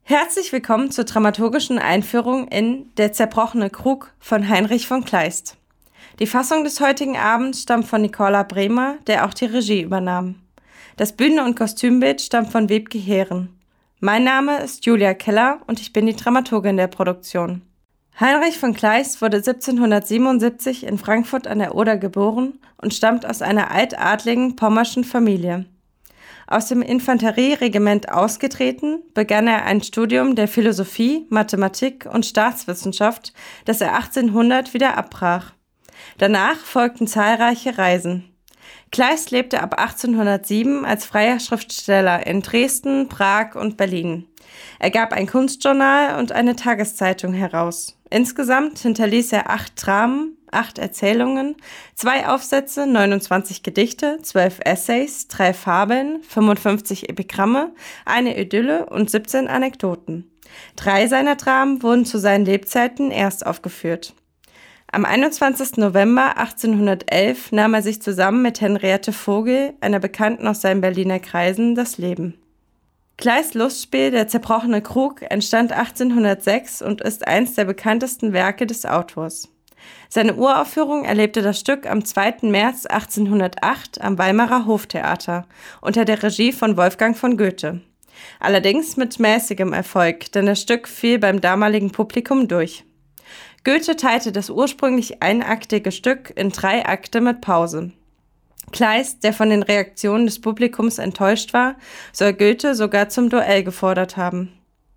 Herzlich willkommen zur dramaturgischen Einführung in Der zerbrochene Krug von Heinrich von Kleist. Die Fassung des heutigen Abends stammt von Nicola Bremer, der auch die Regie übernahm. Das Bühnen- und Kostümbild stammt von Wiebke Heeren. Mein Name ist Julia Keller und ich bin die Dramaturgin der Produktion. Heinrich von Kleist wurde 1777 in Frankfurt an der Oder geboren und stammt aus einer altadligen pommerschen Familie. Aus dem Infanterieregiment ausgetreten, begann er ein Studium der Philosophie, Mathematik und Staatswissenschaft, das er 1800 wieder abbrach. Danach folgten zahlreiche Reisen. Kleist lebte ab 1807 als freier Schriftsteller in Dresden, Prag und Berlin. Er gab ein Kunstjournal und eine Tageszeitung heraus. Insgesamt hinterließ er 8 Dramen, 8 Erzählungen, 2 Aufsätze, 29 Gedichte, 12 Essays, 3 Fabeln, 55 Epigramme, eine Idylle und 17 Anekdoten. 3 seiner Dramen wurden zu seinen Lebzeiten erst aufgeführt. Am 21. November 1811 nahm er sich zusammen mit Henriette Vogel, einer Bekannten aus seinen Berliner Kreisen, das Leben. Kleists Lustspiel Der zerbrochene Krug entstand 1806 und ist eins der bekanntesten Werke des Autors. Seine Uraufführung erlebte das Stück am 2. März 1808 am Weimarer Hoftheater unter der Regie von Wolfgang von Goethe. Allerdings mit mäßigem Erfolg, denn das Stück fiel beim damaligen Publikum durch. Goethe teilte das ursprünglich einaktige Stück in 3 Akte mit Pause. Kleist, der von den Reaktionen des Publikums enttäuscht war, soll Goethe sogar zum Duell gefordert haben.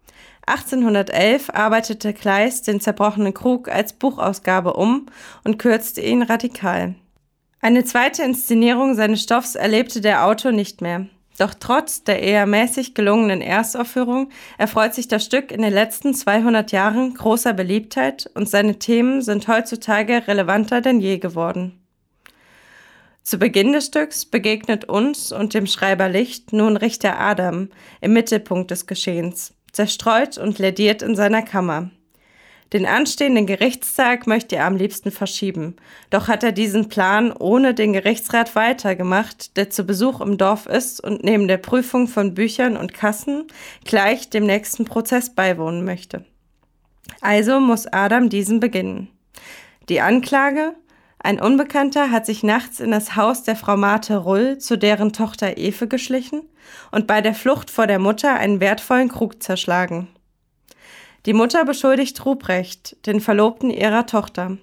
1811 arbeitete Kleist den zerbrochenen Krug als Buchausgabe um und kürzte ihn radikal. Eine zweite Inszenierung seines Stoffs erlebte der Autor nicht mehr. Doch trotz der eher mäßig gelungenen Erstaufführung erfreut sich das Stück in den letzten 200 Jahren großer Beliebtheit und seine Themen sind heutzutage relevanter denn je geworden. Zu Beginn des Stücks begegnet uns und dem Schreiber Licht nun Richter Adam im Mittelpunkt des Geschehens, zerstreut und lädiert in seiner Kammer. Den anstehenden Gerichtstag möchte er am liebsten verschieben, doch hat er diesen Plan ohne den Gerichtsrat weitergemacht, der zu Besuch im Dorf ist und neben der Prüfung von Büchern und Kassen gleich dem nächsten Prozess beiwohnen möchte. Also muss Adam diesen beginnen. Die Anklage: Ein Unbekannter hat sich nachts in das Haus der Frau Marthe Rull zu deren Tochter Eve geschlichen und bei der Flucht vor der Mutter einen wertvollen Krug zerschlagen. Die Mutter beschuldigt Ruprecht, den Verlobten ihrer Tochter.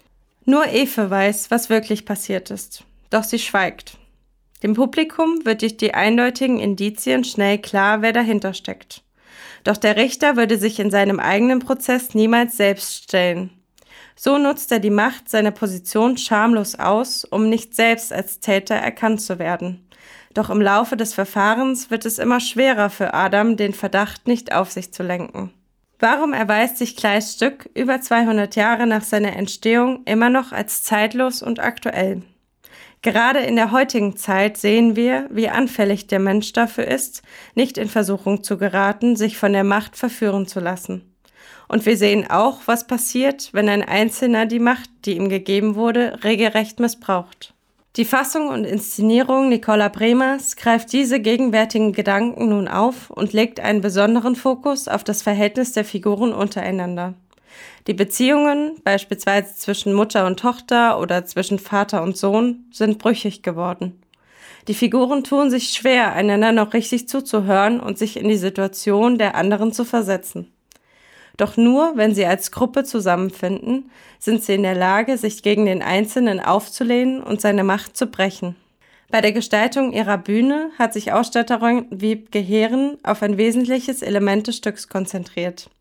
Nur Eve weiß, was wirklich passiert ist, doch sie schweigt. Dem Publikum wird durch die eindeutigen Indizien schnell klar, wer dahinter steckt. Doch der Richter würde sich in seinem eigenen Prozess niemals selbst stellen. So nutzt er die Macht seiner Position schamlos aus, um nicht selbst als Täter erkannt zu werden. Doch im Laufe des Verfahrens wird es immer schwerer für Adam, den Verdacht nicht auf sich zu lenken. Warum erweist sich Kleists Stück über 200 Jahre nach seiner Entstehung immer noch als zeitlos und aktuell? Gerade in der heutigen Zeit sehen wir, wie anfällig der Mensch dafür ist, nicht in Versuchung zu geraten, sich von der Macht verführen zu lassen. Und wir sehen auch, was passiert, wenn ein Einzelner die Macht, die ihm gegeben wurde, regelrecht missbraucht. Die Fassung und Inszenierung Nicola Bremers greift diese gegenwärtigen Gedanken nun auf und legt einen besonderen Fokus auf das Verhältnis der Figuren untereinander. Die Beziehungen, beispielsweise zwischen Mutter und Tochter oder zwischen Vater und Sohn, sind brüchig geworden. Die Figuren tun sich schwer, einander noch richtig zuzuhören und sich in die Situation der anderen zu versetzen. Doch nur, wenn sie als Gruppe zusammenfinden, sind sie in der Lage, sich gegen den Einzelnen aufzulehnen und seine Macht zu brechen. Bei der Gestaltung ihrer Bühne hat sich Ausstatterin Wiebke Heeren auf ein wesentliches Element des Stücks konzentriert.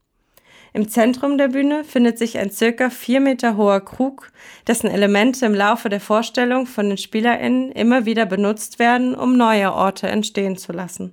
Im Zentrum der Bühne findet sich ein ca. 4 Meter hoher Krug, dessen Elemente im Laufe der Vorstellung von den SpielerInnen immer wieder benutzt werden, um neue Orte entstehen zu lassen.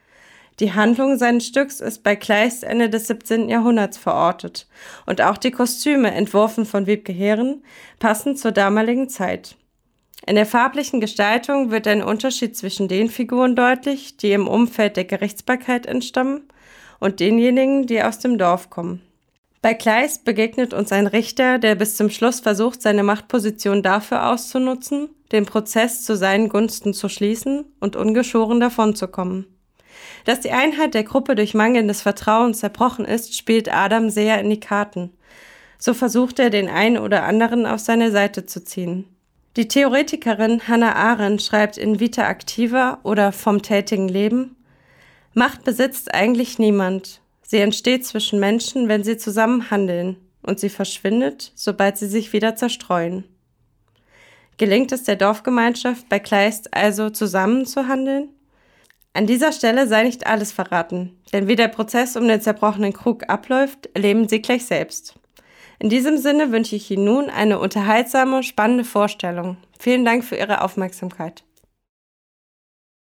Die Handlung seines Stücks ist bei Kleist Ende des 17. Jahrhunderts verortet und auch die Kostüme, entworfen von Wiebke Heeren, passen zur damaligen Zeit. In der farblichen Gestaltung wird ein Unterschied zwischen den Figuren deutlich, die im Umfeld der Gerichtsbarkeit entstammen, und denjenigen, die aus dem Dorf kommen. Bei Kleist begegnet uns ein Richter, der bis zum Schluss versucht, seine Machtposition dafür auszunutzen, den Prozess zu seinen Gunsten zu schließen und ungeschoren davonzukommen. Dass die Einheit der Gruppe durch mangelndes Vertrauen zerbrochen ist, spielt Adam sehr in die Karten. So versucht er, den einen oder anderen auf seine Seite zu ziehen. Die Theoretikerin Hannah Arendt schreibt in Vita Activa oder Vom tätigen Leben: Macht besitzt eigentlich niemand. Sie entsteht zwischen Menschen, wenn sie zusammen handeln, und sie verschwindet, sobald sie sich wieder zerstreuen. Gelingt es der Dorfgemeinschaft bei Kleist also, zusammen zu handeln? An dieser Stelle sei nicht alles verraten, denn wie der Prozess um den zerbrochenen Krug abläuft, erleben Sie gleich selbst. In diesem Sinne wünsche ich Ihnen nun eine unterhaltsame, spannende Vorstellung. Vielen Dank für Ihre Aufmerksamkeit.